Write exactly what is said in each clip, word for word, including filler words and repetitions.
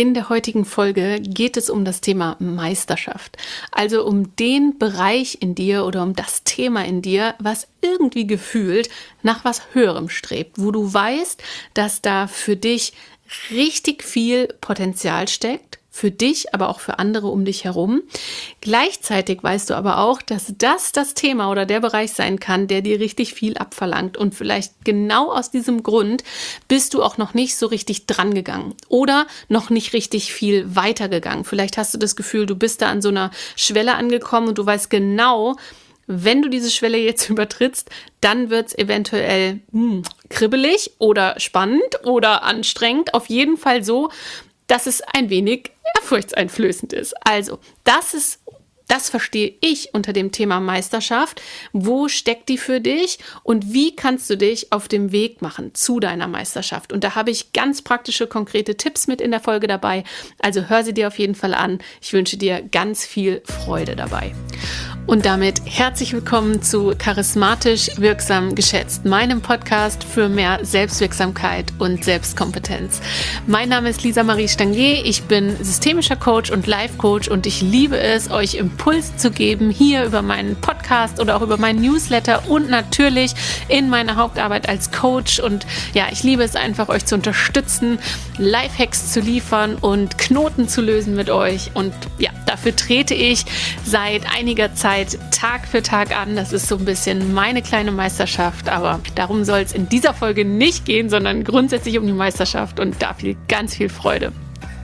In der heutigen Folge geht es um das Thema Meisterschaft, also um den Bereich in dir oder um das Thema in dir, was irgendwie gefühlt nach was Höherem strebt, wo du weißt, dass da für dich richtig viel Potenzial steckt, für dich, aber auch für andere um dich herum. Gleichzeitig weißt du aber auch, dass das das Thema oder der Bereich sein kann, der dir richtig viel abverlangt. Und vielleicht genau aus diesem Grund bist du auch noch nicht so richtig dran gegangen oder noch nicht richtig viel weitergegangen. Vielleicht hast du das Gefühl, du bist da an so einer Schwelle angekommen und du weißt genau, wenn du diese Schwelle jetzt übertrittst, dann wird es eventuell hm, kribbelig oder spannend oder anstrengend. Auf jeden Fall so, dass es ein wenig ehrfurchtseinflößend ist. Also, das ist, das verstehe ich unter dem Thema Meisterschaft. Wo steckt die für dich und wie kannst du dich auf dem Weg machen zu deiner Meisterschaft? Und da habe ich ganz praktische, konkrete Tipps mit in der Folge dabei. Also hör sie dir auf jeden Fall an. Ich wünsche dir ganz viel Freude dabei. Und damit herzlich willkommen zu Charismatisch Wirksam Geschätzt, meinem Podcast für mehr Selbstwirksamkeit und Selbstkompetenz. Mein Name ist Lisa Marie Stangier, ich bin systemischer Coach und Life-Coach und ich liebe es, euch Impulse zu geben, hier über meinen Podcast oder auch über meinen Newsletter und natürlich in meiner Hauptarbeit als Coach. Und ja, ich liebe es einfach, euch zu unterstützen, Lifehacks zu liefern und Knoten zu lösen mit euch. Und ja, dafür trete ich seit einiger Zeit Tag für Tag an. Das ist so ein bisschen meine kleine Meisterschaft, aber darum soll es in dieser Folge nicht gehen, sondern grundsätzlich um die Meisterschaft und dafür ganz viel Freude.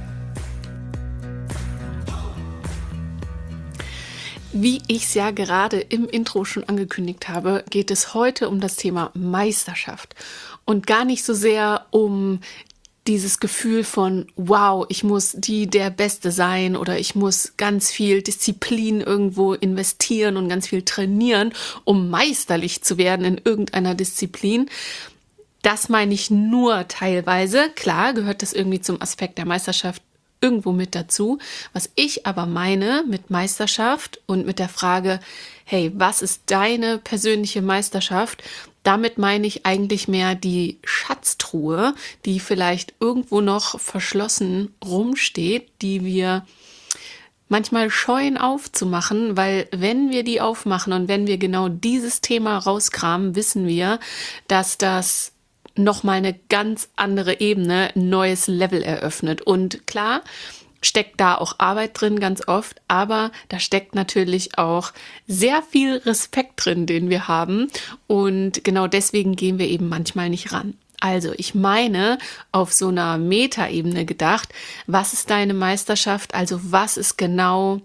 Wie ich es ja gerade im Intro schon angekündigt habe, geht es heute um das Thema Meisterschaft und gar nicht so sehr um dieses Gefühl von, wow, ich muss die der Beste sein oder ich muss ganz viel Disziplin irgendwo investieren und ganz viel trainieren, um meisterlich zu werden in irgendeiner Disziplin. Das meine ich nur teilweise. Klar gehört das irgendwie zum Aspekt der Meisterschaft irgendwo mit dazu. Was ich aber meine mit Meisterschaft und mit der Frage, hey, was ist deine persönliche Meisterschaft? Damit meine ich eigentlich mehr die Schatztruhe, die vielleicht irgendwo noch verschlossen rumsteht, die wir manchmal scheuen aufzumachen, weil wenn wir die aufmachen und wenn wir genau dieses Thema rauskramen, wissen wir, dass das nochmal eine ganz andere Ebene, ein neues Level eröffnet. Und klar, steckt da auch Arbeit drin, ganz oft, aber da steckt natürlich auch sehr viel Respekt drin, den wir haben und genau deswegen gehen wir eben manchmal nicht ran. Also ich meine, auf so einer Metaebene gedacht, was ist deine Meisterschaft, also was ist genau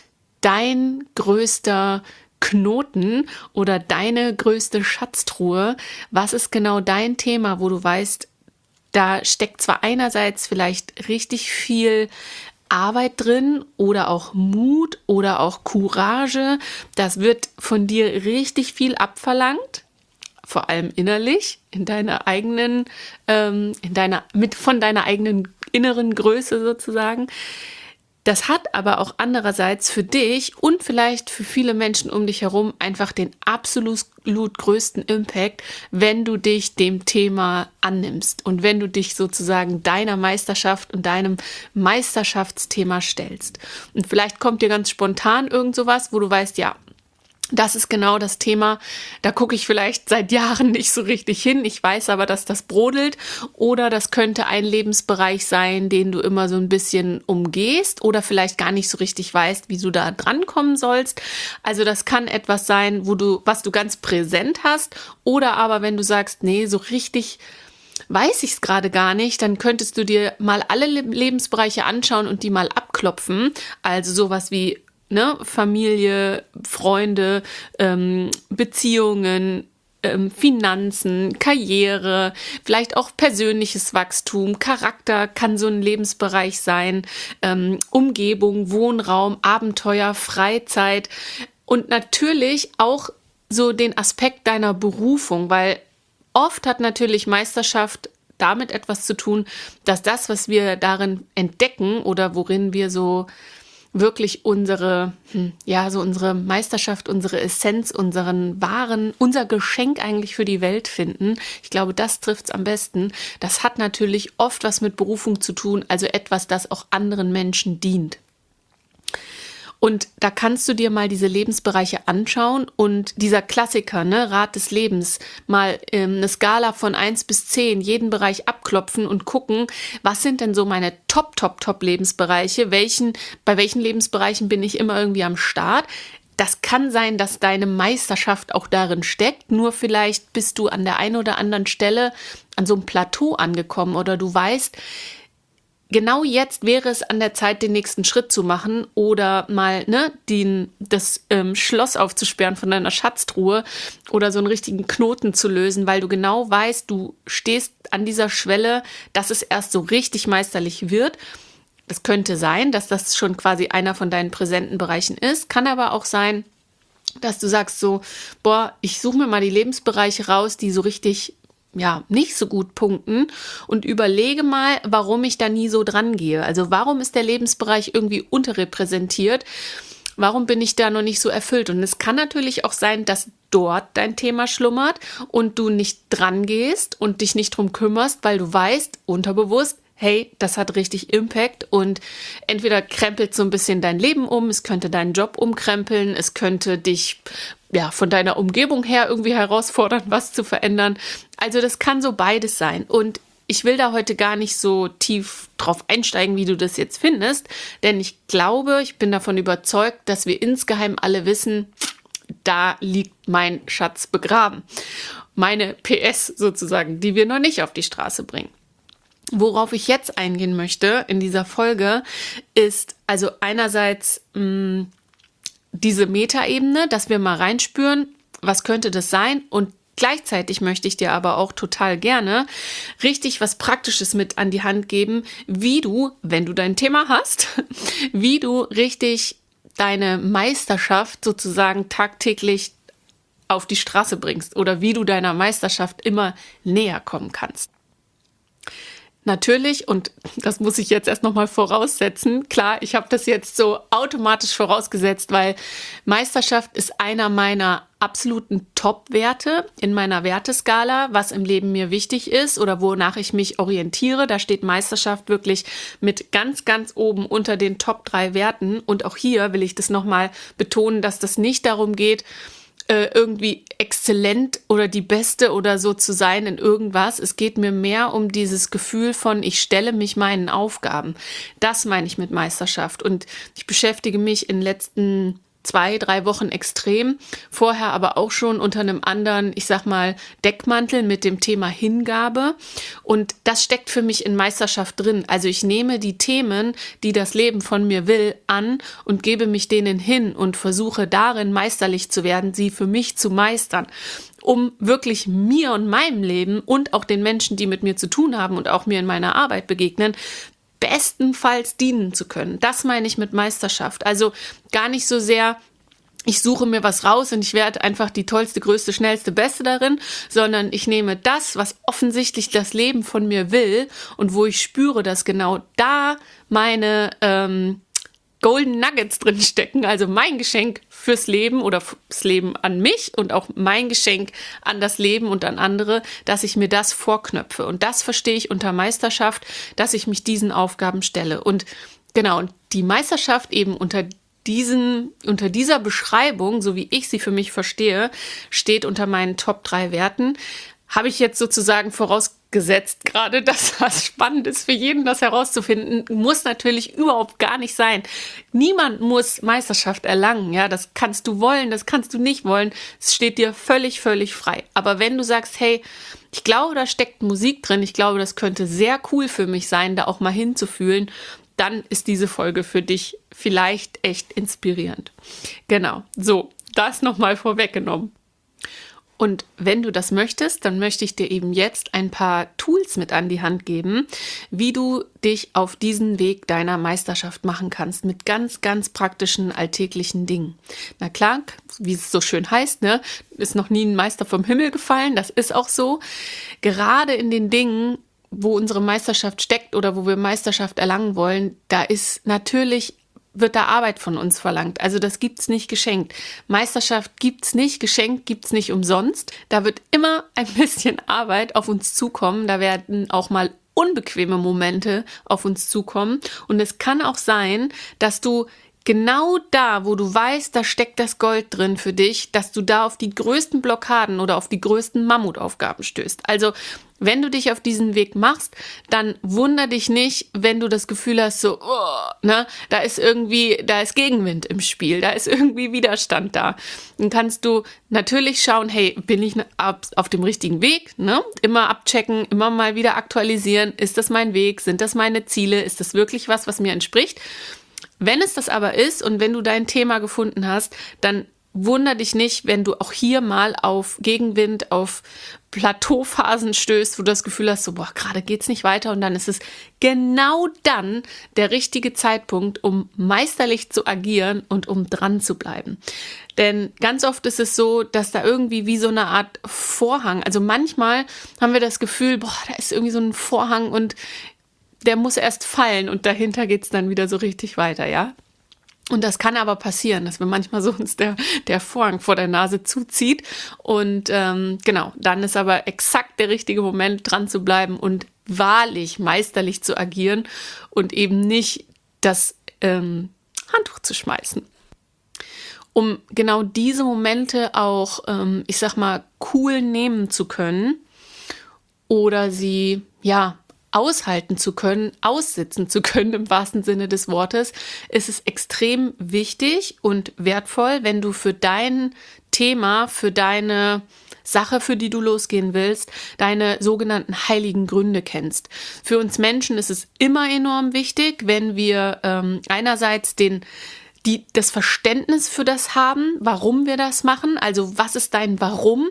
dein größter Knoten oder deine größte Schatztruhe, was ist genau dein Thema, wo du weißt, da steckt zwar einerseits vielleicht richtig viel Arbeit drin oder auch Mut oder auch Courage. Das wird von dir richtig viel abverlangt, vor allem innerlich, in deiner eigenen, ähm, in deiner, mit von deiner eigenen inneren Größe sozusagen. Das hat aber auch andererseits für dich und vielleicht für viele Menschen um dich herum einfach den absolut größten Impact, wenn du dich dem Thema annimmst und wenn du dich sozusagen deiner Meisterschaft und deinem Meisterschaftsthema stellst. Und vielleicht kommt dir ganz spontan irgend sowas, wo du weißt, ja, das ist genau das Thema, da gucke ich vielleicht seit Jahren nicht so richtig hin. Ich weiß aber, dass das brodelt oder das könnte ein Lebensbereich sein, den du immer so ein bisschen umgehst oder vielleicht gar nicht so richtig weißt, wie du da drankommen sollst. Also das kann etwas sein, wo du, was du ganz präsent hast oder aber wenn du sagst, nee, so richtig weiß ich es gerade gar nicht, dann könntest du dir mal alle Lebensbereiche anschauen und die mal abklopfen. Also sowas wie Ne, Familie, Freunde, ähm, Beziehungen, ähm, Finanzen, Karriere, vielleicht auch persönliches Wachstum, Charakter kann so ein Lebensbereich sein, ähm, Umgebung, Wohnraum, Abenteuer, Freizeit und natürlich auch so den Aspekt deiner Berufung, weil oft hat natürlich Meisterschaft damit etwas zu tun, dass das, was wir darin entdecken oder worin wir so wirklich unsere, hm, ja, so unsere Meisterschaft, unsere Essenz, unseren wahren, unser Geschenk eigentlich für die Welt finden. Ich glaube, das trifft es am besten. Das hat natürlich oft was mit Berufung zu tun, also etwas, das auch anderen Menschen dient. Und da kannst du dir mal diese Lebensbereiche anschauen und dieser Klassiker, ne, Rat des Lebens, mal ähm, eine Skala von eins bis zehn, jeden Bereich abklopfen und gucken, was sind denn so meine Top, Top, Top Lebensbereiche, welchen, bei welchen Lebensbereichen bin ich immer irgendwie am Start. Das kann sein, dass deine Meisterschaft auch darin steckt, nur vielleicht bist du an der einen oder anderen Stelle an so einem Plateau angekommen oder du weißt, genau jetzt wäre es an der Zeit, den nächsten Schritt zu machen oder mal ne, den, das ähm, Schloss aufzusperren von deiner Schatztruhe oder so einen richtigen Knoten zu lösen, weil du genau weißt, du stehst an dieser Schwelle, dass es erst so richtig meisterlich wird. Es könnte sein, dass das schon quasi einer von deinen präsenten Bereichen ist, kann aber auch sein, dass du sagst so, boah, ich suche mir mal die Lebensbereiche raus, die so richtig ja, nicht so gut punkten und überlege mal, warum ich da nie so dran gehe. Also warum ist der Lebensbereich irgendwie unterrepräsentiert? Warum bin ich da noch nicht so erfüllt? Und es kann natürlich auch sein, dass dort dein Thema schlummert und du nicht dran gehst und dich nicht drum kümmerst, weil du weißt, unterbewusst, hey, das hat richtig Impact und entweder krempelt so ein bisschen dein Leben um, es könnte deinen Job umkrempeln, es könnte dich ja von deiner Umgebung her irgendwie herausfordern, was zu verändern. Also das kann so beides sein und ich will da heute gar nicht so tief drauf einsteigen, wie du das jetzt findest, denn ich glaube, ich bin davon überzeugt, dass wir insgeheim alle wissen, da liegt mein Schatz begraben. Meine P S sozusagen, die wir noch nicht auf die Straße bringen. Worauf ich jetzt eingehen möchte in dieser Folge, ist also einerseits mh, diese Metaebene, dass wir mal reinspüren, was könnte das sein und gleichzeitig möchte ich dir aber auch total gerne richtig was Praktisches mit an die Hand geben, wie du, wenn du dein Thema hast, wie du richtig deine Meisterschaft sozusagen tagtäglich auf die Straße bringst oder wie du deiner Meisterschaft immer näher kommen kannst. Natürlich, und das muss ich jetzt erst nochmal voraussetzen, klar, ich habe das jetzt so automatisch vorausgesetzt, weil Meisterschaft ist einer meiner absoluten Top-Werte in meiner Werteskala, was im Leben mir wichtig ist oder wonach ich mich orientiere. Da steht Meisterschaft wirklich mit ganz, ganz oben unter den Top drei Werten. Und auch hier will ich das nochmal betonen, dass das nicht darum geht, irgendwie exzellent oder die Beste oder so zu sein in irgendwas. Es geht mir mehr um dieses Gefühl von, ich stelle mich meinen Aufgaben. Das meine ich mit Meisterschaft. Und ich beschäftige mich in den letzten zwei, drei Wochen extrem, vorher aber auch schon unter einem anderen, ich sag mal, Deckmantel mit dem Thema Hingabe. Und das steckt für mich in Meisterschaft drin. Also ich nehme die Themen, die das Leben von mir will, an und gebe mich denen hin und versuche darin meisterlich zu werden, sie für mich zu meistern, um wirklich mir und meinem Leben und auch den Menschen, die mit mir zu tun haben und auch mir in meiner Arbeit begegnen, bestenfalls dienen zu können. Das meine ich mit Meisterschaft. Also gar nicht so sehr, ich suche mir was raus und ich werde einfach die tollste, größte, schnellste, beste darin, sondern ich nehme das, was offensichtlich das Leben von mir will und wo ich spüre, dass genau da meine ähm, Golden Nuggets drin stecken, also mein Geschenk fürs Leben oder fürs Leben an mich und auch mein Geschenk an das Leben und an andere, dass ich mir das vorknöpfe. Und das verstehe ich unter Meisterschaft, dass ich mich diesen Aufgaben stelle. Und genau, und die Meisterschaft eben unter diesen, unter dieser Beschreibung, so wie ich sie für mich verstehe, steht unter meinen Top drei Werten. Habe ich jetzt sozusagen vorausgesetzt, gerade dass das spannend ist für jeden, das herauszufinden, muss natürlich überhaupt gar nicht sein. Niemand muss Meisterschaft erlangen, ja, das kannst du wollen, das kannst du nicht wollen, es steht dir völlig, völlig frei. Aber wenn du sagst, hey, ich glaube, da steckt Musik drin, ich glaube, das könnte sehr cool für mich sein, da auch mal hinzufühlen, dann ist diese Folge für dich vielleicht echt inspirierend. Genau, so, das nochmal vorweggenommen. Und wenn du das möchtest, dann möchte ich dir eben jetzt ein paar Tools mit an die Hand geben, wie du dich auf diesen Weg deiner Meisterschaft machen kannst, mit ganz, ganz praktischen alltäglichen Dingen. Na klar, wie es so schön heißt, ne, ist noch nie ein Meister vom Himmel gefallen, das ist auch so. Gerade in den Dingen, wo unsere Meisterschaft steckt oder wo wir Meisterschaft erlangen wollen, da ist natürlich wird da Arbeit von uns verlangt. Also das gibt's nicht geschenkt. Meisterschaft gibt's nicht, geschenkt gibt's nicht umsonst. Da wird immer ein bisschen Arbeit auf uns zukommen. Da werden auch mal unbequeme Momente auf uns zukommen. Und es kann auch sein, dass du genau da, wo du weißt, da steckt das Gold drin für dich, dass du da auf die größten Blockaden oder auf die größten Mammutaufgaben stößt. Also wenn du dich auf diesen Weg machst, dann wunder dich nicht, wenn du das Gefühl hast, so, oh, ne, da ist irgendwie, da ist Gegenwind im Spiel, da ist irgendwie Widerstand da. Dann kannst du natürlich schauen, hey, bin ich auf dem richtigen Weg? Ne? Immer abchecken, immer mal wieder aktualisieren. Ist das mein Weg? Sind das meine Ziele? Ist das wirklich was, was mir entspricht? Wenn es das aber ist und wenn du dein Thema gefunden hast, dann wunder dich nicht, wenn du auch hier mal auf Gegenwind, auf Plateauphasen stößt, wo du das Gefühl hast, so, boah, gerade geht's nicht weiter, und dann ist es genau dann der richtige Zeitpunkt, um meisterlich zu agieren und um dran zu bleiben. Denn ganz oft ist es so, dass da irgendwie wie so eine Art Vorhang, also manchmal haben wir das Gefühl, boah, da ist irgendwie so ein Vorhang und der muss erst fallen und dahinter geht's dann wieder so richtig weiter, ja. Und das kann aber passieren, dass wir manchmal so uns der, der Vorhang vor der Nase zuzieht. Und ähm, genau, dann ist aber exakt der richtige Moment, dran zu bleiben und wahrlich, meisterlich zu agieren und eben nicht das ähm, Handtuch zu schmeißen. Um genau diese Momente auch, ähm, ich sag mal, cool nehmen zu können oder sie, ja, aushalten zu können, aussitzen zu können im wahrsten Sinne des Wortes, ist es extrem wichtig und wertvoll, wenn du für dein Thema, für deine Sache, für die du losgehen willst, deine sogenannten heiligen Gründe kennst. Für uns Menschen ist es immer enorm wichtig, wenn wir ähm, einerseits den Die, das Verständnis für das haben, warum wir das machen, also was ist dein Warum?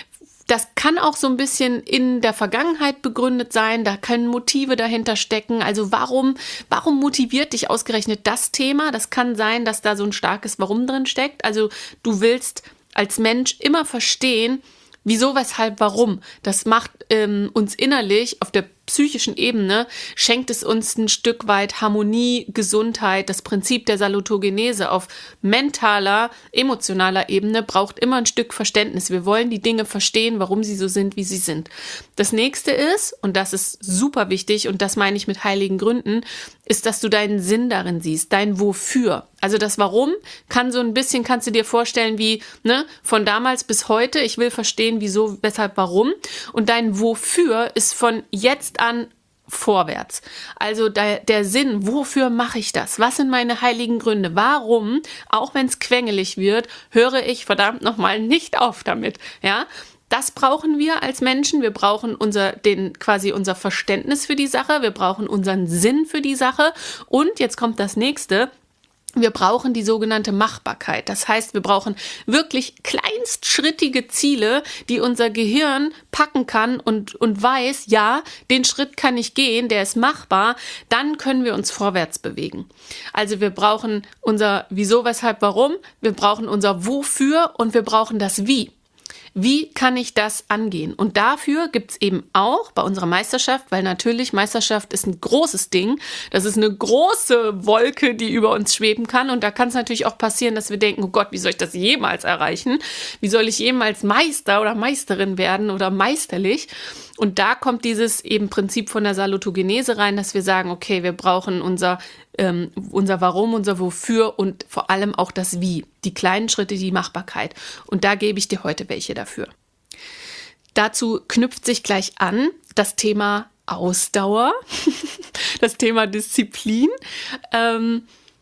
Das kann auch so ein bisschen in der Vergangenheit begründet sein, da können Motive dahinter stecken. Also warum, warum motiviert dich ausgerechnet das Thema? Das kann sein, dass da so ein starkes Warum drin steckt. Also du willst als Mensch immer verstehen, wieso, weshalb, warum. Das macht ähm, uns innerlich auf der psychischen Ebene, schenkt es uns ein Stück weit Harmonie, Gesundheit. Das Prinzip der Salutogenese auf mentaler, emotionaler Ebene braucht immer ein Stück Verständnis. Wir wollen die Dinge verstehen, warum sie so sind, wie sie sind. Das nächste ist, und das ist super wichtig, und das meine ich mit heiligen Gründen, ist, dass du deinen Sinn darin siehst, dein Wofür. Also das Warum kann so ein bisschen, kannst du dir vorstellen, wie ne, von damals bis heute, ich will verstehen, wieso, weshalb, warum. Und dein Wofür ist von jetzt an vorwärts. Also der, der Sinn, wofür mache ich das? Was sind meine heiligen Gründe? Warum, auch wenn es quengelig wird, höre ich verdammt nochmal nicht auf damit, ja? Das brauchen wir als Menschen. Wir brauchen unser, den, quasi unser Verständnis für die Sache. Wir brauchen unseren Sinn für die Sache. Und jetzt kommt das nächste. Wir brauchen die sogenannte Machbarkeit. Das heißt, wir brauchen wirklich kleinstschrittige Ziele, die unser Gehirn packen kann und, und weiß, ja, den Schritt kann ich gehen, der ist machbar. Dann können wir uns vorwärts bewegen. Also wir brauchen unser Wieso, Weshalb, Warum. Wir brauchen unser Wofür und wir brauchen das Wie. Wie kann ich das angehen? Und dafür gibt es eben auch bei unserer Meisterschaft, weil natürlich Meisterschaft ist ein großes Ding, das ist eine große Wolke, die über uns schweben kann, und da kann es natürlich auch passieren, dass wir denken, oh Gott, wie soll ich das jemals erreichen? Wie soll ich jemals Meister oder Meisterin werden oder meisterlich? Und da kommt dieses eben Prinzip von der Salutogenese rein, dass wir sagen, okay, wir brauchen unser, ähm, unser Warum, unser Wofür und vor allem auch das Wie. Die kleinen Schritte, die Machbarkeit. Und da gebe ich dir heute welche dafür. Dazu knüpft sich gleich an das Thema Ausdauer, das Thema Disziplin. Ähm,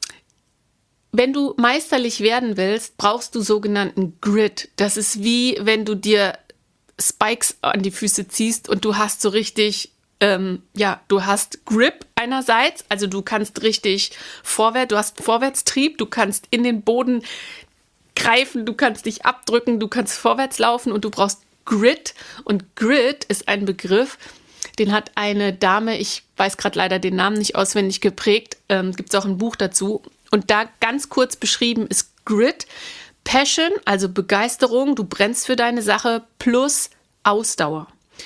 wenn du meisterlich werden willst, brauchst du sogenannten Grit. Das ist wie, wenn du dir Spikes an die Füße ziehst und du hast so richtig, ähm, ja, du hast Grip einerseits, also du kannst richtig vorwärts, du hast Vorwärtstrieb, du kannst in den Boden greifen, du kannst dich abdrücken, du kannst vorwärts laufen und du brauchst Grit. Und Grit ist ein Begriff, den hat eine Dame, ich weiß gerade leider den Namen nicht auswendig, geprägt, ähm, gibt es auch ein Buch dazu. Und da ganz kurz beschrieben ist Grit, Passion, also Begeisterung, du brennst für deine Sache, plus Ausdauer.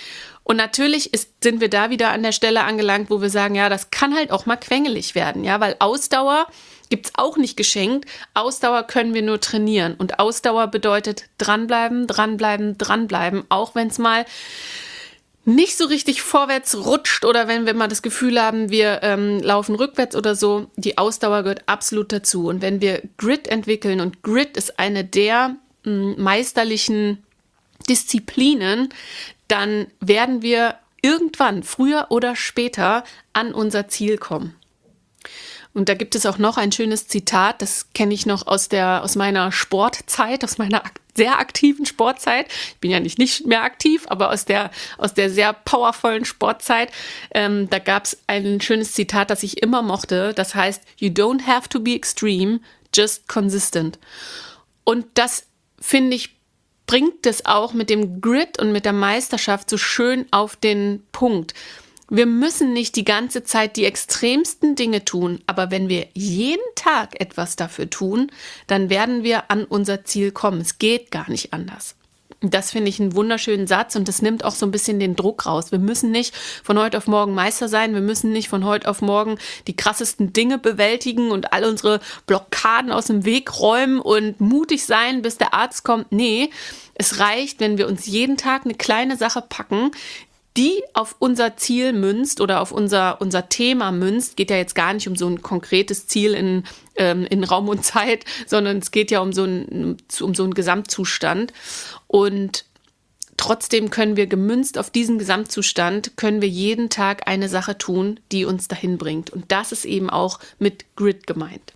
Und natürlich ist, sind wir da wieder an der Stelle angelangt, wo wir sagen, ja, das kann halt auch mal quengelig werden, ja, weil Ausdauer gibt's auch nicht geschenkt. Ausdauer können wir nur trainieren. Und Ausdauer bedeutet dranbleiben, dranbleiben, dranbleiben, auch wenn es mal nicht so richtig vorwärts rutscht oder wenn wir mal das Gefühl haben, wir ähm, laufen rückwärts oder so. Die Ausdauer gehört absolut dazu. Und wenn wir Grit entwickeln, und Grit ist eine der mh, meisterlichen Disziplinen, dann werden wir irgendwann, früher oder später, an unser Ziel kommen. Und da gibt es auch noch ein schönes Zitat, das kenne ich noch aus der, aus meiner Sportzeit, aus meiner ak- sehr aktiven Sportzeit. Ich bin ja nicht, nicht mehr aktiv, aber aus der, aus der sehr powervollen Sportzeit. Ähm, da gab es ein schönes Zitat, das ich immer mochte. Das heißt, you don't have to be extreme, just consistent. Und das, finde ich, bringt es auch mit dem Grit und mit der Meisterschaft so schön auf den Punkt. Wir müssen nicht die ganze Zeit die extremsten Dinge tun, aber wenn wir jeden Tag etwas dafür tun, dann werden wir an unser Ziel kommen. Es geht gar nicht anders. Das finde ich einen wunderschönen Satz und das nimmt auch so ein bisschen den Druck raus. Wir müssen nicht von heute auf morgen Meister sein, wir müssen nicht von heute auf morgen die krassesten Dinge bewältigen und all unsere Blockaden aus dem Weg räumen und mutig sein, bis der Arzt kommt. Nee, es reicht, wenn wir uns jeden Tag eine kleine Sache packen, die auf unser Ziel münzt oder auf unser, unser Thema münzt. Geht ja jetzt gar nicht um so ein konkretes Ziel in, ähm, in Raum und Zeit, sondern es geht ja um so ein, um so einen Gesamtzustand. Und trotzdem können wir gemünzt auf diesen Gesamtzustand, können wir jeden Tag eine Sache tun, die uns dahin bringt. Und das ist eben auch mit Grit gemeint.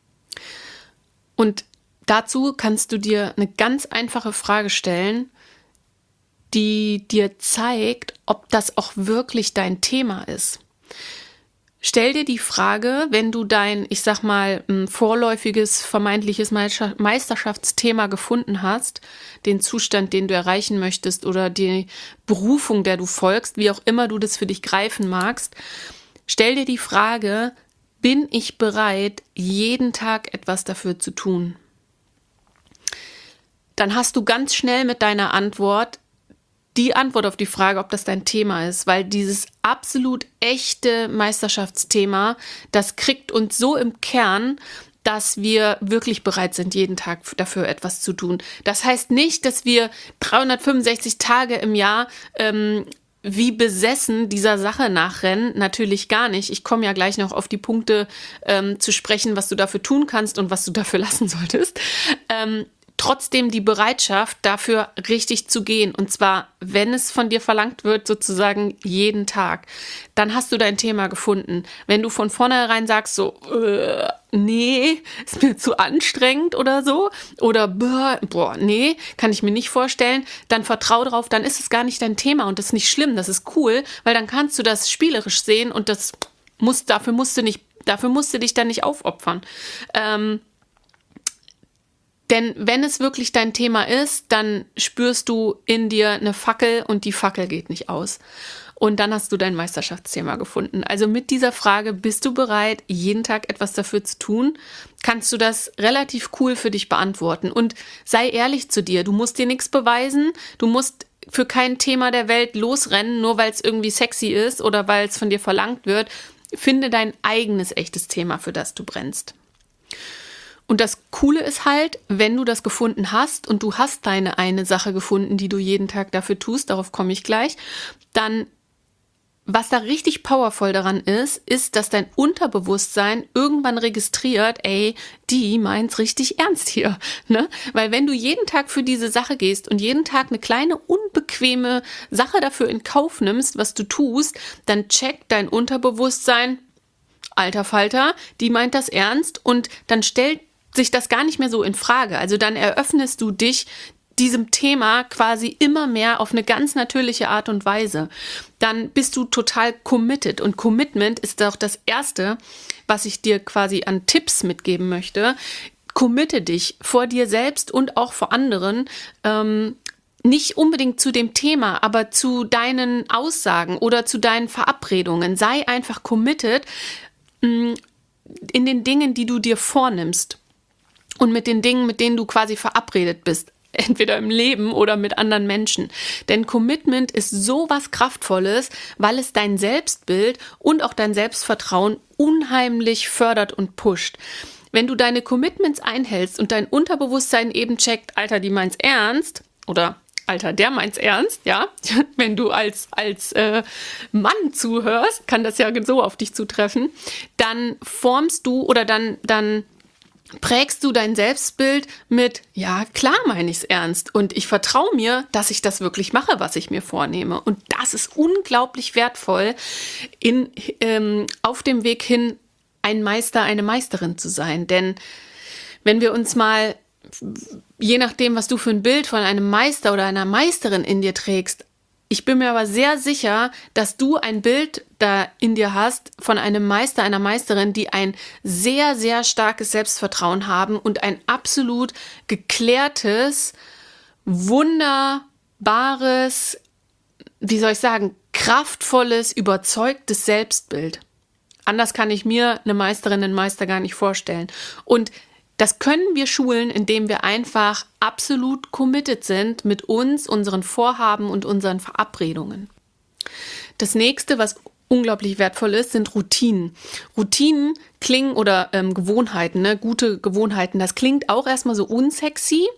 Und dazu kannst du dir eine ganz einfache Frage stellen, die dir zeigt, ob das auch wirklich dein Thema ist. Stell dir die Frage, wenn du dein, ich sag mal, vorläufiges, vermeintliches Meisterschaftsthema gefunden hast, den Zustand, den du erreichen möchtest oder die Berufung, der du folgst, wie auch immer du das für dich greifen magst, stell dir die Frage, bin ich bereit, jeden Tag etwas dafür zu tun? Dann hast du ganz schnell mit deiner Antwort die Antwort auf die Frage, ob das dein Thema ist, weil dieses absolut echte Meisterschaftsthema, das kriegt uns so im Kern, dass wir wirklich bereit sind, jeden Tag dafür etwas zu tun. Das heißt nicht, dass wir dreihundertfünfundsechzig Tage im Jahr ähm, wie besessen dieser Sache nachrennen. Natürlich gar nicht. Ich komme ja gleich noch auf die Punkte ähm, zu sprechen, was du dafür tun kannst und was du dafür lassen solltest. Ähm, Trotzdem die Bereitschaft, dafür richtig zu gehen. Und zwar, wenn es von dir verlangt wird, sozusagen jeden Tag. Dann hast du dein Thema gefunden. Wenn du von vornherein sagst, so, äh, nee, ist mir zu anstrengend oder so. Oder, boah, nee, kann ich mir nicht vorstellen. Dann vertrau drauf, dann ist es gar nicht dein Thema. Und das ist nicht schlimm, das ist cool. Weil dann kannst du das spielerisch sehen und das muss, dafür musst du nicht, dafür musst du dich dann nicht aufopfern. Ähm, Denn wenn es wirklich dein Thema ist, dann spürst du in dir eine Fackel und die Fackel geht nicht aus. Und dann hast du dein Meisterschaftsthema gefunden. Also mit dieser Frage, bist du bereit, jeden Tag etwas dafür zu tun? Kannst du das relativ cool für dich beantworten. Und sei ehrlich zu dir, du musst dir nichts beweisen, du musst für kein Thema der Welt losrennen, nur weil es irgendwie sexy ist oder weil es von dir verlangt wird. Finde dein eigenes echtes Thema, für das du brennst. Und das Coole ist halt, wenn du das gefunden hast und du hast deine eine Sache gefunden, die du jeden Tag dafür tust, darauf komme ich gleich, dann, was da richtig powerful daran ist, ist, dass dein Unterbewusstsein irgendwann registriert, ey, die meint's richtig ernst hier, ne? Weil wenn du jeden Tag für diese Sache gehst und jeden Tag eine kleine unbequeme Sache dafür in Kauf nimmst, was du tust, dann checkt dein Unterbewusstsein, alter Falter, die meint das ernst und dann stellt sich das gar nicht mehr so in Frage. Also dann eröffnest du dich diesem Thema quasi immer mehr auf eine ganz natürliche Art und Weise. Dann bist du total committed. Und Commitment ist auch das Erste, was ich dir quasi an Tipps mitgeben möchte. Committe dich vor dir selbst und auch vor anderen, ähm, nicht unbedingt zu dem Thema, aber zu deinen Aussagen oder zu deinen Verabredungen. Sei einfach committed mh, in den Dingen, die du dir vornimmst. Und mit den Dingen, mit denen du quasi verabredet bist. entweder im Leben oder mit anderen Menschen. Denn Commitment ist so was Kraftvolles, weil es dein Selbstbild und auch dein Selbstvertrauen unheimlich fördert und pusht. Wenn du deine Commitments einhältst und dein Unterbewusstsein eben checkt, Alter, die meint's ernst, oder Alter, der meint's ernst, ja, wenn du als, als äh, Mann zuhörst, kann das ja so auf dich zutreffen, dann formst du oder dann, dann prägst du dein Selbstbild mit, ja, klar meine ich's ernst und ich vertraue mir, dass ich das wirklich mache, was ich mir vornehme. Und das ist unglaublich wertvoll in, ähm, auf dem Weg hin, ein Meister, eine Meisterin zu sein. Denn wenn wir uns mal, je nachdem, was du für ein Bild von einem Meister oder einer Meisterin in dir trägst, ich bin mir aber sehr sicher, dass du ein Bild da in dir hast von einem Meister, einer Meisterin, die ein sehr, sehr starkes Selbstvertrauen haben und ein absolut geklärtes, wunderbares, wie soll ich sagen, kraftvolles, überzeugtes Selbstbild. Anders kann ich mir eine Meisterin, einen Meister gar nicht vorstellen. Und das können wir schulen, indem wir einfach absolut committed sind mit uns, unseren Vorhaben und unseren Verabredungen. Das nächste, was unglaublich wertvoll ist, sind Routinen. Routinen klingen oder ähm, Gewohnheiten, ne? Gute Gewohnheiten. Das klingt auch erstmal so unsexy.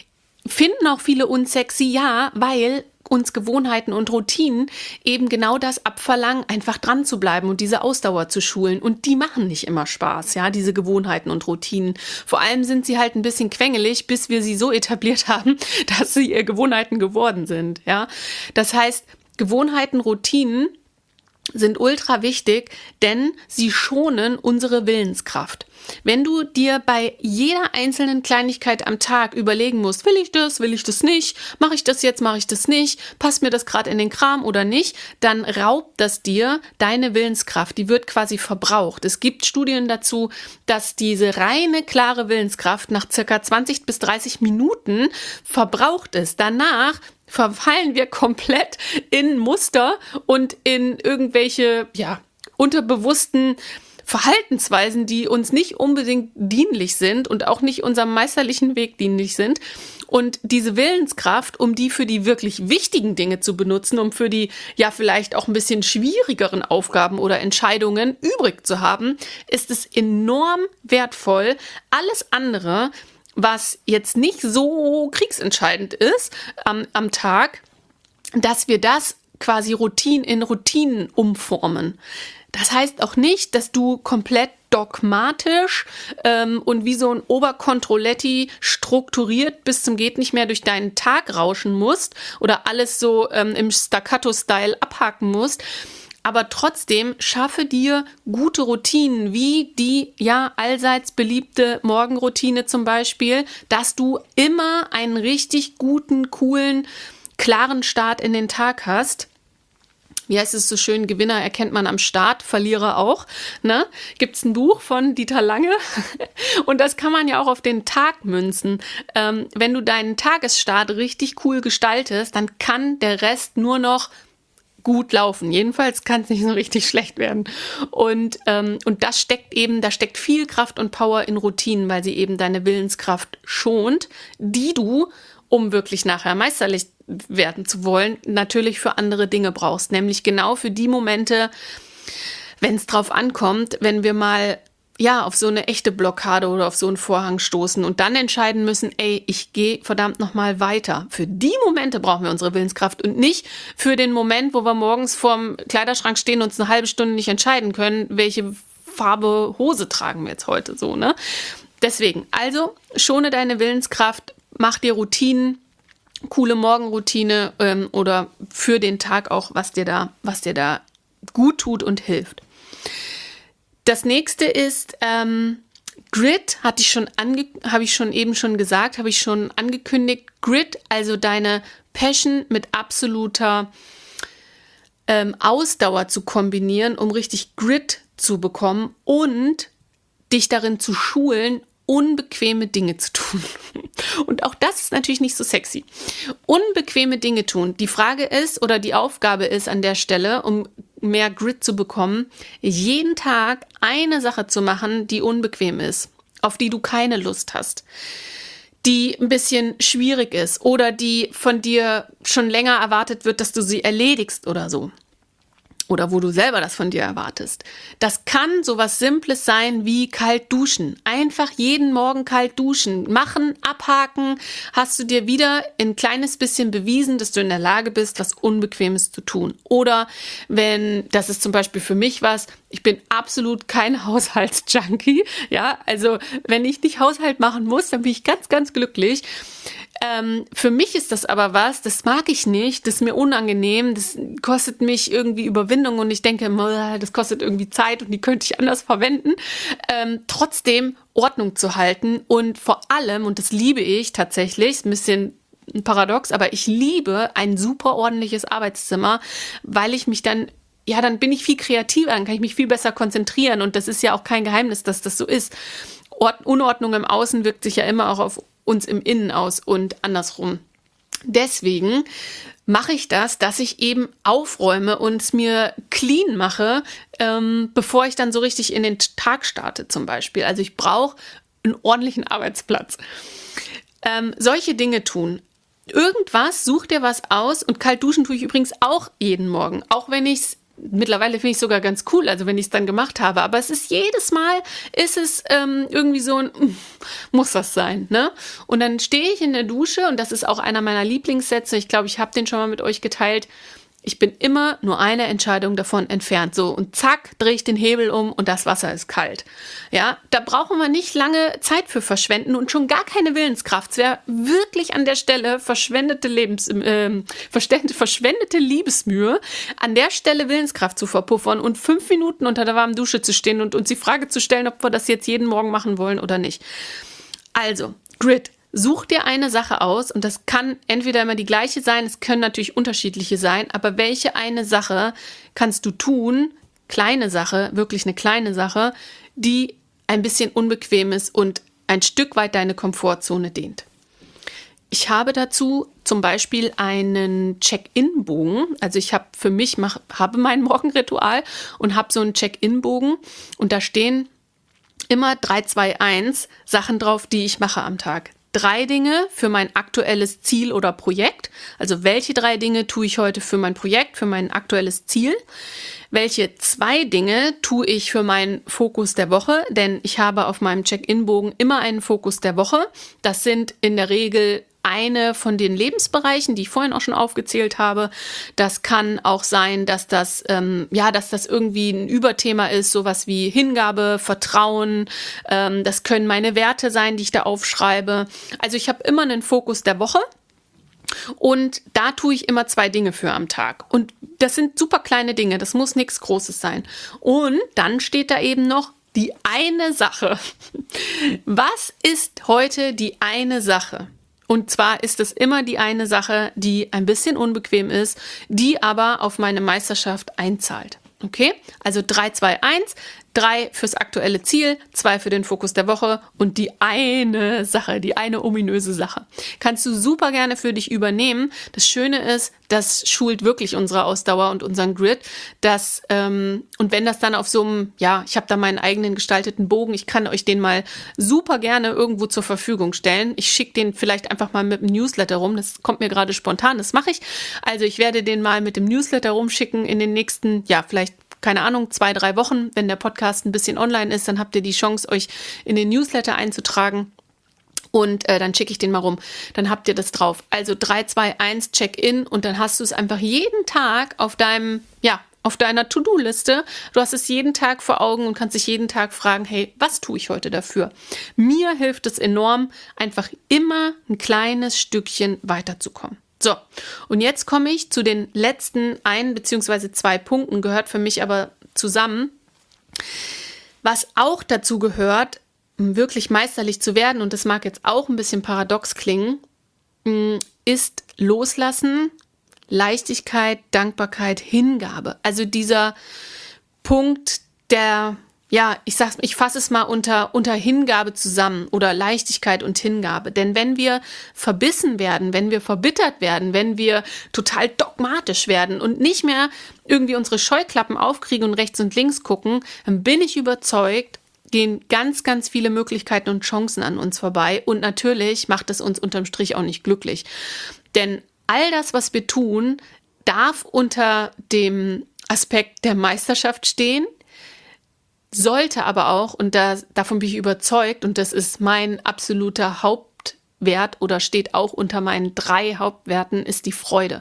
Finden auch viele unsexy, ja, weil uns Gewohnheiten und Routinen eben genau das abverlangen, einfach dran zu bleiben und diese Ausdauer zu schulen. Und die machen nicht immer Spaß, ja, diese Gewohnheiten und Routinen. Vor allem sind sie halt ein bisschen quengelig, bis wir sie so etabliert haben, dass sie ihr Gewohnheiten geworden sind, ja. Das heißt, Gewohnheiten, Routinen sind ultra wichtig, denn sie schonen unsere Willenskraft. Wenn du dir bei jeder einzelnen Kleinigkeit am Tag überlegen musst, will ich das, will ich das nicht, mache ich das jetzt, mache ich das nicht, passt mir das gerade in den Kram oder nicht, dann raubt das dir deine Willenskraft, die wird quasi verbraucht. Es gibt Studien dazu, dass diese reine, klare Willenskraft nach circa zwanzig bis dreißig Minuten verbraucht ist. Danach verfallen wir komplett in Muster und in irgendwelche, ja, unterbewussten Verhaltensweisen, die uns nicht unbedingt dienlich sind und auch nicht unserem meisterlichen Weg dienlich sind. Und diese Willenskraft, um die für die wirklich wichtigen Dinge zu benutzen, um für die ja vielleicht auch ein bisschen schwierigeren Aufgaben oder Entscheidungen übrig zu haben, ist es enorm wertvoll. Alles andere, was jetzt nicht so kriegsentscheidend ist am, am Tag, dass wir das quasi Routine in Routinen umformen. Das heißt auch nicht, dass du komplett dogmatisch ähm, und wie so ein Oberkontrolletti strukturiert bis zum geht nicht mehr durch deinen Tag rauschen musst oder alles so ähm, im Staccato-Style abhaken musst. Aber trotzdem schaffe dir gute Routinen, wie die ja allseits beliebte Morgenroutine zum Beispiel, dass du immer einen richtig guten, coolen, klaren Start in den Tag hast. Wie heißt es so schön, Gewinner erkennt man am Start, Verlierer auch. Ne? Gibt es ein Buch von Dieter Lange und das kann man ja auch auf den Tag münzen. Ähm, wenn du deinen Tagesstart richtig cool gestaltest, dann kann der Rest nur noch gut laufen. Jedenfalls kann es nicht so richtig schlecht werden. Und, ähm, und das steckt eben, da steckt viel Kraft und Power in Routinen, weil sie eben deine Willenskraft schont, die du, um wirklich nachher meisterlich werden zu wollen, natürlich für andere Dinge brauchst. Nämlich genau für die Momente, wenn es drauf ankommt, wenn wir mal ja auf so eine echte Blockade oder auf so einen Vorhang stoßen und dann entscheiden müssen, ey, ich gehe verdammt nochmal weiter. Für die Momente brauchen wir unsere Willenskraft und nicht für den Moment, wo wir morgens vorm Kleiderschrank stehen und uns eine halbe Stunde nicht entscheiden können, welche Farbe Hose tragen wir jetzt heute so, ne? Deswegen, also schone deine Willenskraft, mach dir Routinen, coole Morgenroutine ähm, oder für den Tag auch, was dir da, was dir da gut tut und hilft. Das nächste ist ähm, Grit, hatte ich schon ange- habe ich schon eben schon gesagt, habe ich schon angekündigt. Grit, also deine Passion mit absoluter ähm, Ausdauer zu kombinieren, um richtig Grit zu bekommen und dich darin zu schulen, unbequeme Dinge zu tun. Und auch das ist natürlich nicht so sexy. Unbequeme Dinge tun. Die Frage ist oder die Aufgabe ist an der Stelle, um mehr Grit zu bekommen, jeden Tag eine Sache zu machen, die unbequem ist, auf die du keine Lust hast. die ein bisschen schwierig ist oder die von dir schon länger erwartet wird, dass du sie erledigst oder so. Oder wo du selber das von dir erwartest. Das kann sowas Simples sein wie kalt duschen. Einfach jeden Morgen kalt duschen. Machen, abhaken, hast du dir wieder ein kleines bisschen bewiesen, dass du in der Lage bist, was Unbequemes zu tun. Oder wenn, das ist zum Beispiel für mich was, ich bin absolut kein Haushaltsjunkie. Ja, also wenn ich nicht Haushalt machen muss, dann bin ich ganz, ganz glücklich. Ähm, für mich ist das aber was, das mag ich nicht, das ist mir unangenehm, das kostet mich irgendwie Überwindung und ich denke, das kostet irgendwie Zeit und die könnte ich anders verwenden. Ähm, trotzdem Ordnung zu halten und vor allem, und das liebe ich tatsächlich, ist ein bisschen paradox, aber ich liebe ein super ordentliches Arbeitszimmer, weil ich mich dann ja, dann bin ich viel kreativer, dann kann ich mich viel besser konzentrieren und das ist ja auch kein Geheimnis, dass das so ist. Ord- Unordnung im Außen wirkt sich ja immer auch auf uns im Innen aus und andersrum. Deswegen mache ich das, dass ich eben aufräume und es mir clean mache, ähm, bevor ich dann so richtig in den Tag starte zum Beispiel. Also ich brauche einen ordentlichen Arbeitsplatz. Ähm, solche Dinge tun. Irgendwas, such dir was aus und kalt duschen tue ich übrigens auch jeden Morgen, auch wenn ich es mittlerweile finde ich es sogar ganz cool, also wenn ich es dann gemacht habe. Aber es ist jedes Mal, ist es ähm, irgendwie so ein, muss das sein, ne? Und dann stehe ich in der Dusche und das ist auch einer meiner Lieblingssätze. Ich glaube, ich habe den schon mal mit euch geteilt. Ich bin immer nur eine Entscheidung davon entfernt. So, und zack, drehe ich den Hebel um und das Wasser ist kalt. Ja, da brauchen wir nicht lange Zeit für verschwenden und schon gar keine Willenskraft. Es wäre wirklich an der Stelle verschwendete Lebens, äh, verschwendete Liebesmühe, an der Stelle Willenskraft zu verpuffern und fünf Minuten unter der warmen Dusche zu stehen und uns die Frage zu stellen, ob wir das jetzt jeden Morgen machen wollen oder nicht. Also, Grid. Such dir eine Sache aus und das kann entweder immer die gleiche sein, es können natürlich unterschiedliche sein, aber welche eine Sache kannst du tun, kleine Sache, wirklich eine kleine Sache, die ein bisschen unbequem ist und ein Stück weit deine Komfortzone dehnt. Ich habe dazu zum Beispiel einen Check-in-Bogen, also ich habe für mich, mach, habe mein Morgenritual und habe so einen Check-in-Bogen und da stehen immer drei, zwei, eins Sachen drauf, die ich mache am Tag. Drei Dinge für mein aktuelles Ziel oder Projekt. Also welche drei Dinge tue ich heute für mein Projekt, für mein aktuelles Ziel? Welche zwei Dinge tue ich für meinen Fokus der Woche? Denn ich habe auf meinem Check-in-Bogen immer einen Fokus der Woche. Das sind in der Regel eine von den Lebensbereichen, die ich vorhin auch schon aufgezählt habe. Das kann auch sein, dass das, ähm, ja, dass das irgendwie ein Überthema ist, sowas wie Hingabe, Vertrauen. Ähm, das können meine Werte sein, die ich da aufschreibe. Also ich habe immer einen Fokus der Woche. Und da tue ich immer zwei Dinge für am Tag. Und das sind super kleine Dinge, das muss nichts Großes sein. Und dann steht da eben noch die eine Sache. Was ist heute die eine Sache? Und zwar ist es immer die eine Sache, die ein bisschen unbequem ist, die aber auf meine Meisterschaft einzahlt. Okay? Also drei, zwei, eins. Drei fürs aktuelle Ziel, zwei für den Fokus der Woche und die eine Sache, die eine ominöse Sache. Kannst du super gerne für dich übernehmen. Das Schöne ist, das schult wirklich unsere Ausdauer und unseren Grid. Das, ähm, und wenn das dann auf so einem, ja, ich habe da meinen eigenen gestalteten Bogen, ich kann euch den mal super gerne irgendwo zur Verfügung stellen. Ich schicke den vielleicht einfach mal mit dem Newsletter rum. Das kommt mir gerade spontan, das mache ich. Also ich werde den mal mit dem Newsletter rumschicken in den nächsten, ja, vielleicht keine Ahnung, zwei, drei Wochen, wenn der Podcast ein bisschen online ist, dann habt ihr die Chance, euch in den Newsletter einzutragen und äh, dann schicke ich den mal rum. Dann habt ihr das drauf. Also drei, zwei, eins, Check-in und dann hast du es einfach jeden Tag auf deinem, ja, auf deiner To-Do-Liste. Du hast es jeden Tag vor Augen und kannst dich jeden Tag fragen, hey, was tue ich heute dafür? Mir hilft es enorm, einfach immer ein kleines Stückchen weiterzukommen. So, und jetzt komme ich zu den letzten ein bzw. zwei Punkten, gehört für mich aber zusammen. Was auch dazu gehört, um wirklich meisterlich zu werden, und das mag jetzt auch ein bisschen paradox klingen, ist Loslassen, Leichtigkeit, Dankbarkeit, Hingabe. Also dieser Punkt der, ja, ich sag's, ich fasse es mal unter, unter Hingabe zusammen oder Leichtigkeit und Hingabe. Denn wenn wir verbissen werden, wenn wir verbittert werden, wenn wir total dogmatisch werden und nicht mehr irgendwie unsere Scheuklappen aufkriegen und rechts und links gucken, dann bin ich überzeugt, gehen ganz, ganz viele Möglichkeiten und Chancen an uns vorbei. Und natürlich macht es uns unterm Strich auch nicht glücklich. Denn all das, was wir tun, darf unter dem Aspekt der Meisterschaft stehen, sollte aber auch, und da, davon bin ich überzeugt, und das ist mein absoluter Hauptwert oder steht auch unter meinen drei Hauptwerten, ist die Freude.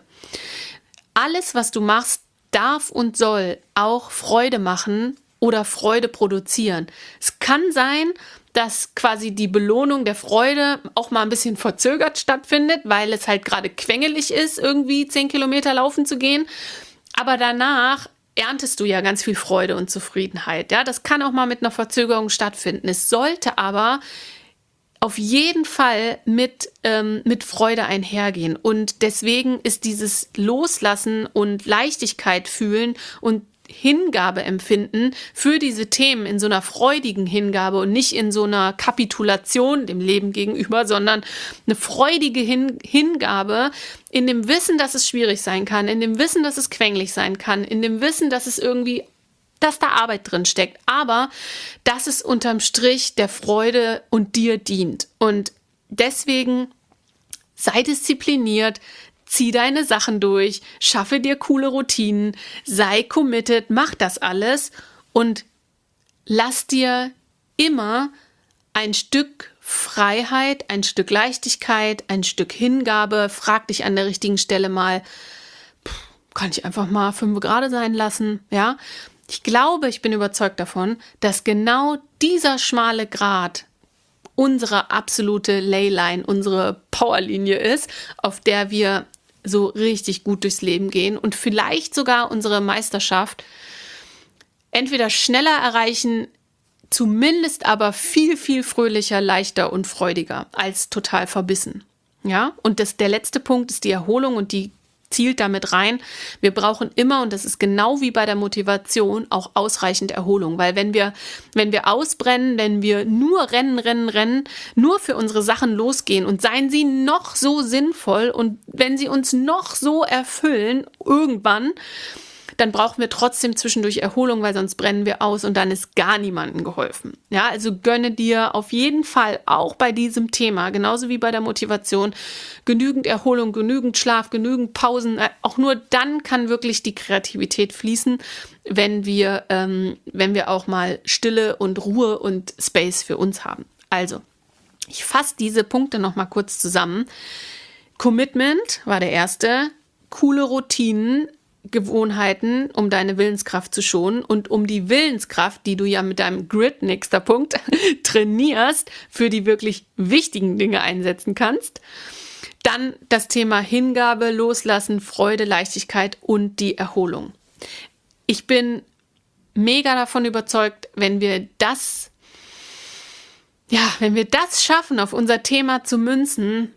Alles, was du machst, darf und soll auch Freude machen oder Freude produzieren. Es kann sein, dass quasi die Belohnung der Freude auch mal ein bisschen verzögert stattfindet, weil es halt gerade quengelig ist, irgendwie zehn Kilometer laufen zu gehen. Aber danach erntest du ja ganz viel Freude und Zufriedenheit. Ja, das kann auch mal mit einer Verzögerung stattfinden. Es sollte aber auf jeden Fall mit, ähm, mit Freude einhergehen. Und deswegen ist dieses Loslassen und Leichtigkeit fühlen und Hingabe empfinden für diese Themen in so einer freudigen Hingabe und nicht in so einer Kapitulation dem Leben gegenüber, sondern eine freudige Hin- Hingabe in dem Wissen, dass es schwierig sein kann, in dem Wissen, dass es quengelig sein kann, in dem Wissen, dass es irgendwie, dass da Arbeit drin steckt, aber dass es unterm Strich der Freude und dir dient. Und deswegen sei diszipliniert, zieh deine Sachen durch, schaffe dir coole Routinen, sei committed, mach das alles und lass dir immer ein Stück Freiheit, ein Stück Leichtigkeit, ein Stück Hingabe. Frag dich an der richtigen Stelle mal, pff, kann ich einfach mal fünf gerade sein lassen, ja? Ich glaube, ich bin überzeugt davon, dass genau dieser schmale Grat unsere absolute Leyline, unsere Powerlinie ist, auf der wir so richtig gut durchs Leben gehen und vielleicht sogar unsere Meisterschaft entweder schneller erreichen, zumindest aber viel, viel fröhlicher, leichter und freudiger als total verbissen. Ja, und das, der letzte Punkt ist die Erholung und die zielt damit rein. Wir brauchen immer, und das ist genau wie bei der Motivation, auch ausreichend Erholung. Weil wenn wir, wenn wir ausbrennen, wenn wir nur rennen, rennen, rennen, nur für unsere Sachen losgehen und seien sie noch so sinnvoll und wenn sie uns noch so erfüllen, irgendwann, dann brauchen wir trotzdem zwischendurch Erholung, weil sonst brennen wir aus und dann ist gar niemandem geholfen. Ja, also gönne dir auf jeden Fall auch bei diesem Thema, genauso wie bei der Motivation, genügend Erholung, genügend Schlaf, genügend Pausen. Auch nur dann kann wirklich die Kreativität fließen, wenn wir, ähm, wenn wir auch mal Stille und Ruhe und Space für uns haben. Also, ich fasse diese Punkte noch mal kurz zusammen. Commitment war der erste, coole Routinen, Gewohnheiten, um deine Willenskraft zu schonen und um die Willenskraft, die du ja mit deinem Grid, nächster Punkt, trainierst, für die wirklich wichtigen Dinge einsetzen kannst. Dann das Thema Hingabe, Loslassen, Freude, Leichtigkeit und die Erholung. Ich bin mega davon überzeugt, wenn wir das, ja, wenn wir das schaffen, auf unser Thema zu münzen,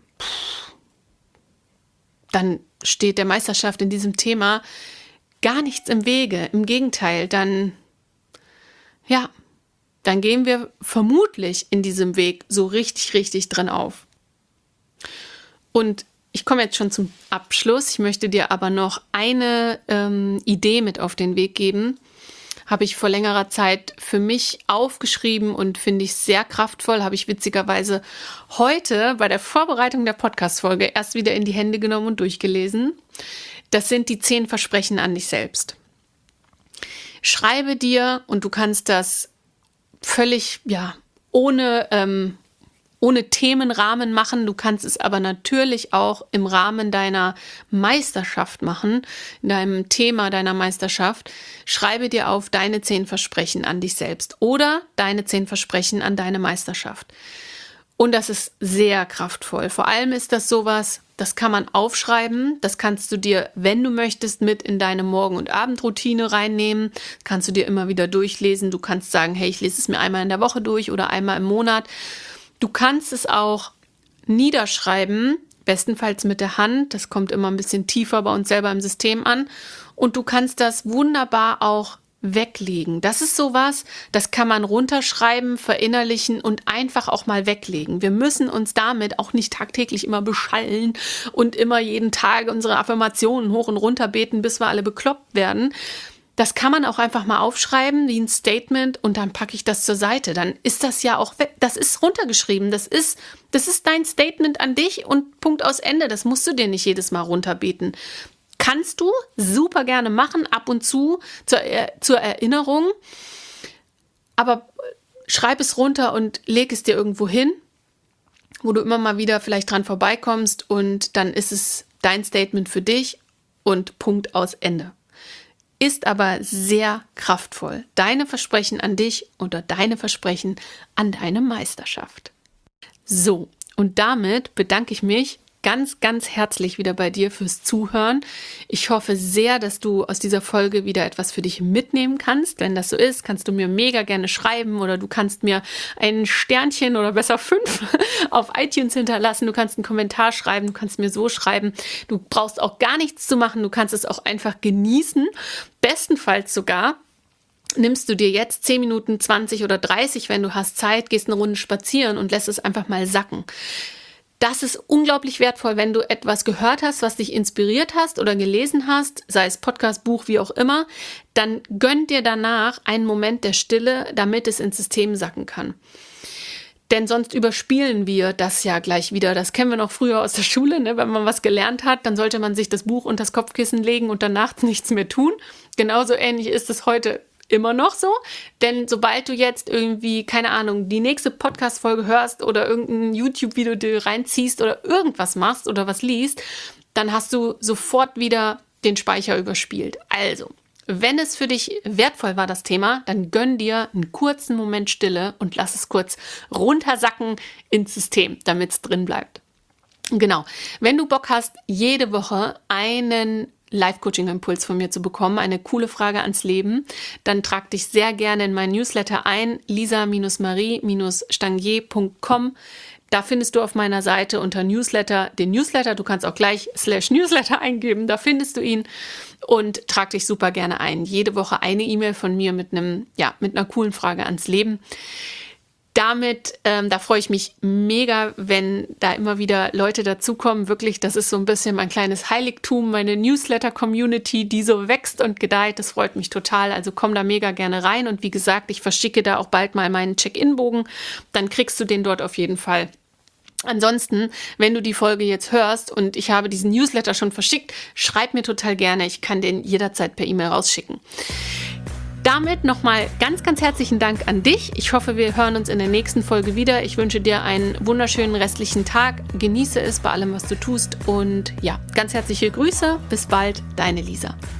dann steht der Meisterschaft in diesem Thema gar nichts im Wege. Im Gegenteil, dann, ja, dann gehen wir vermutlich in diesem Weg so richtig, richtig drin auf. Und ich komme jetzt schon zum Abschluss. Ich möchte dir aber noch eine ähm, Idee mit auf den Weg geben. Habe ich vor längerer Zeit für mich aufgeschrieben und finde ich sehr kraftvoll. Habe ich witzigerweise heute bei der Vorbereitung der Podcast-Folge erst wieder in die Hände genommen und durchgelesen. Das sind die zehn Versprechen an dich selbst. Schreibe dir, und du kannst das völlig, ja, ohne, ähm, ohne Themenrahmen machen. Du kannst es aber natürlich auch im Rahmen deiner Meisterschaft machen, in deinem Thema deiner Meisterschaft. Schreibe dir auf deine zehn Versprechen an dich selbst oder deine zehn Versprechen an deine Meisterschaft. Und das ist sehr kraftvoll. Vor allem ist das sowas, das kann man aufschreiben. Das kannst du dir, wenn du möchtest, mit in deine Morgen- und Abendroutine reinnehmen. Das kannst du dir immer wieder durchlesen. Du kannst sagen, hey, ich lese es mir einmal in der Woche durch oder einmal im Monat. Du kannst es auch niederschreiben, bestenfalls mit der Hand. Das kommt immer ein bisschen tiefer bei uns selber im System an. Und du kannst das wunderbar auch weglegen. Das ist sowas, das kann man runterschreiben, verinnerlichen und einfach auch mal weglegen. Wir müssen uns damit auch nicht tagtäglich immer beschallen und immer jeden Tag unsere Affirmationen hoch und runter beten, bis wir alle bekloppt werden. Das kann man auch einfach mal aufschreiben wie ein Statement und dann packe ich das zur Seite. Dann ist das ja auch, das ist runtergeschrieben. Das ist, das ist dein Statement an dich und Punkt aus Ende. Das musst du dir nicht jedes Mal runterbeten. Kannst du super gerne machen, ab und zu zur, zur Erinnerung. Aber schreib es runter und leg es dir irgendwo hin, wo du immer mal wieder vielleicht dran vorbeikommst und dann ist es dein Statement für dich und Punkt aus Ende. Ist aber sehr kraftvoll. Deine Versprechen an dich oder deine Versprechen an deine Meisterschaft. So, und damit bedanke ich mich ganz, ganz herzlich wieder bei dir fürs Zuhören. Ich hoffe sehr, dass du aus dieser Folge wieder etwas für dich mitnehmen kannst. Wenn das so ist, kannst du mir mega gerne schreiben oder du kannst mir ein Sternchen oder besser fünf auf iTunes hinterlassen. Du kannst einen Kommentar schreiben, du kannst mir so schreiben. Du brauchst auch gar nichts zu machen, du kannst es auch einfach genießen. Bestenfalls sogar nimmst du dir jetzt zehn Minuten, zwanzig oder dreißig, wenn du hast Zeit, gehst eine Runde spazieren und lässt es einfach mal sacken. Das ist unglaublich wertvoll, wenn du etwas gehört hast, was dich inspiriert hast oder gelesen hast, sei es Podcast, Buch, wie auch immer, dann gönn dir danach einen Moment der Stille, damit es ins System sacken kann. Denn sonst überspielen wir das ja gleich wieder. Das kennen wir noch früher aus der Schule, ne? Wenn man was gelernt hat, dann sollte man sich das Buch unter das Kopfkissen legen und danach nichts mehr tun. Genauso ähnlich ist es heute immer noch so, denn sobald du jetzt irgendwie, keine Ahnung, die nächste Podcast-Folge hörst oder irgendein YouTube-Video dir reinziehst oder irgendwas machst oder was liest, dann hast du sofort wieder den Speicher überspielt. Also, wenn es für dich wertvoll war, das Thema, dann gönn dir einen kurzen Moment Stille und lass es kurz runtersacken ins System, damit es drin bleibt. Genau, wenn du Bock hast, jede Woche einen Live-Coaching-Impuls von mir zu bekommen, eine coole Frage ans Leben, dann trag dich sehr gerne in meinen Newsletter ein, lisa marie stangier punkt com. Da findest du auf meiner Seite unter Newsletter den Newsletter. Du kannst auch gleich slash Newsletter eingeben, da findest du ihn und trag dich super gerne ein. Jede Woche eine E-Mail von mir mit einem, ja, mit einer coolen Frage ans Leben. Damit, ähm, da freue ich mich mega, wenn da immer wieder Leute dazukommen. Wirklich, das ist so ein bisschen mein kleines Heiligtum, meine Newsletter-Community, die so wächst und gedeiht. Das freut mich total. Also komm da mega gerne rein. Und wie gesagt, ich verschicke da auch bald mal meinen Check-in-Bogen. Dann kriegst du den dort auf jeden Fall. Ansonsten, wenn du die Folge jetzt hörst und ich habe diesen Newsletter schon verschickt, schreib mir total gerne. Ich kann den jederzeit per E-Mail rausschicken. Damit nochmal ganz, ganz herzlichen Dank an dich. Ich hoffe, wir hören uns in der nächsten Folge wieder. Ich wünsche dir einen wunderschönen restlichen Tag. Genieße es bei allem, was du tust. Und ja, ganz herzliche Grüße. Bis bald, deine Lisa.